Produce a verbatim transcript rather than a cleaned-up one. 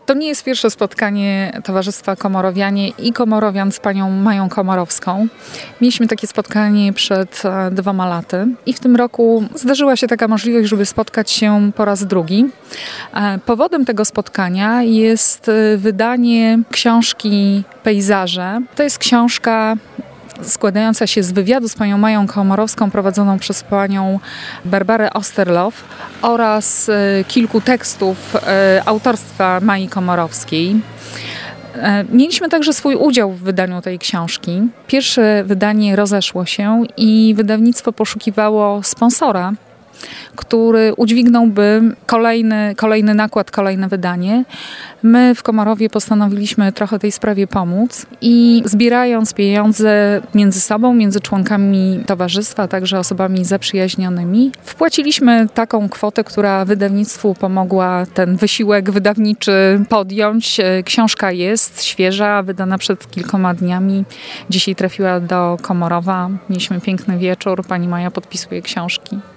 To nie jest pierwsze spotkanie Towarzystwa Komorowianie i Komorowian z panią Mają Komorowską. Mieliśmy takie spotkanie przed e, dwoma laty i w tym roku zdarzyła się taka możliwość, żeby spotkać się po raz drugi. E, powodem tego spotkania jest e, wydanie książki Pejzaże. To jest książka składająca się z wywiadu z panią Mają Komorowską prowadzoną przez panią Barbarę Osterloff oraz e, kilku tekstów e, autorstwa Mai Komorowskiej. E, mieliśmy także swój udział w wydaniu tej książki. Pierwsze wydanie rozeszło się i wydawnictwo poszukiwało sponsora, który udźwignąłby kolejny, kolejny nakład, kolejne wydanie. My w Komorowie postanowiliśmy trochę tej sprawie pomóc i zbierając pieniądze między sobą, między członkami towarzystwa, a także osobami zaprzyjaźnionymi, wpłaciliśmy taką kwotę, która wydawnictwu pomogła ten wysiłek wydawniczy podjąć. Książka jest świeża, wydana przed kilkoma dniami. Dzisiaj trafiła do Komorowa. Mieliśmy piękny wieczór. Pani Maja podpisuje książki.